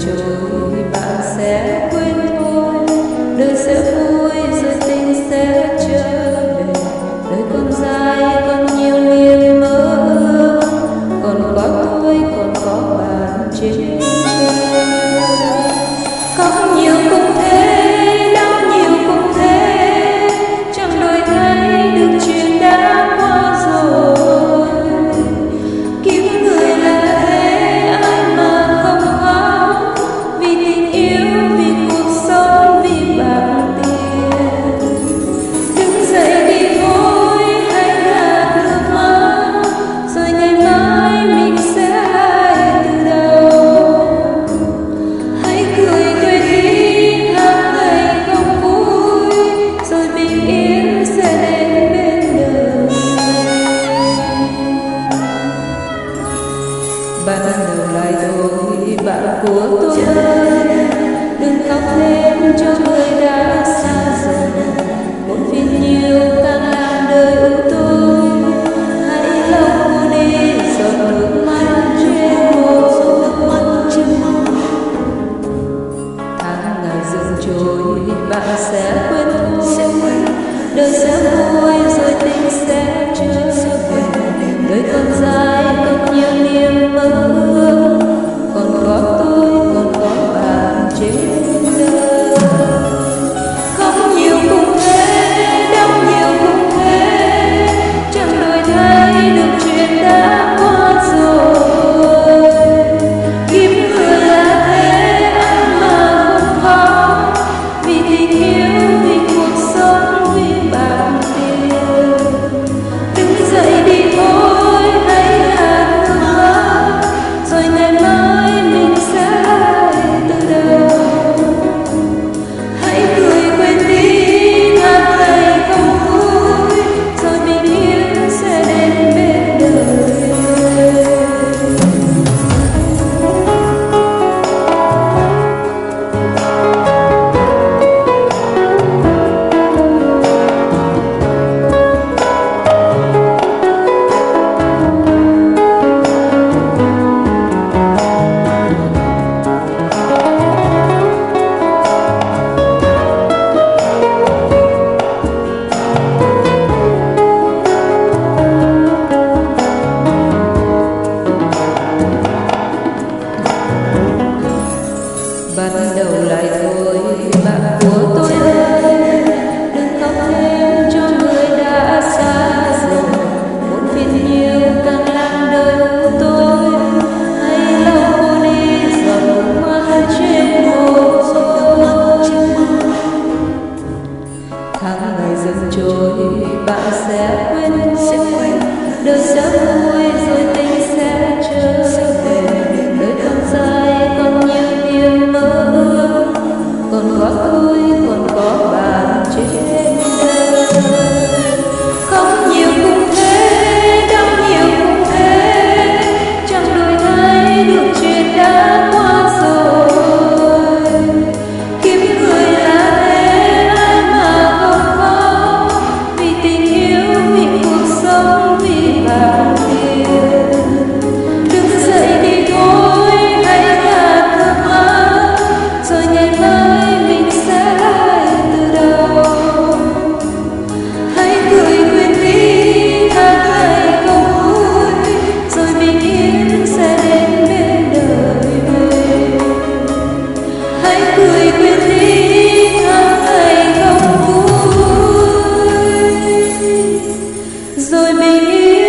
trôi bạn sẽ quên thôi, đời sẽ vui rồi tình sẽ trở về. Đời còn dài còn nhiều niềm mơ ước, còn có tôi còn có bạn trên đời. Có nhiều cũng thế, đau nhiều cũng thế, chẳng đổi thay được chuyện đã qua rồi. Kiếm người là thế, ai mà không khóc, vì tình yêu, vì cuộc sống, vì bạc tiền. Đứng dậy đi thôi, hãy gạt nước mắt, rồi ngày mai mình sẽ lại từ đầu. Hãy cười quên đi tháng ngày không vui, rồi bình yên sẽ đến bên đời. Ban đầu lại thôi bạn của tôi ơi, đừng khóc thêm cho người đã xa dần. Một phiền nhiều càng làm đời ưu tôi, hãy lau cô đi giọt nước mắt trên môi. Tháng ngày dần trôi bạn sẽ quên thôi, đời sẽ vui rồi tình sẽ trở về. Đời còn dài còn nhiều niềm mơ ước, còn có tôi còn có bạn trên đời. Không nhiều cũng thế, đau nhiều cũng thế, chẳng đổi thay được chuyện đã qua rồi. Kiếm người là thế, ai mà không khóc, vì tình yêu, vì cuộc sống, vì bạc tiền. Đứng dậy đi thôi, hãy gạt nước mắt, rồi ngày mai mình sẽ lại từ đầu. Hãy cười quên đi tháng ngày không vui, rồi bình yên sẽ đến bên đời. Bắt đầu lại thôi bạn của tôi ơi, đừng khóc thêm cho người đã xa dần. Một phiền nhiều càng làm đời ưu tôi, hãy lau cô đi giọt nước mắt trên môi. Tháng ngày dần trôi bạn sẽ quên thôi, đời sẽ vui rồi tình sẽ trở về. Đời còn dài còn nhiều niềm mơ ước, còn có tôi còn có bạn trên đời. Không nhiều cũng thế, đau nhiều cũng thế, chẳng đổi thay được chuyện đã qua rồi. Kiếm người là thế, ai mà không khóc, vì tình yêu, vì cuộc sống, vì bạc tiền. Đứng dậy đi thôi, hãy gạt nước mắt, rồi ngày mai mình sẽ lại từ đầu. Hãy cười quên đi tháng ngày không vui, rồi bình yên sẽ đến bên đời. Hãy cười quên đi tháng ngày không vui, rồi bình yên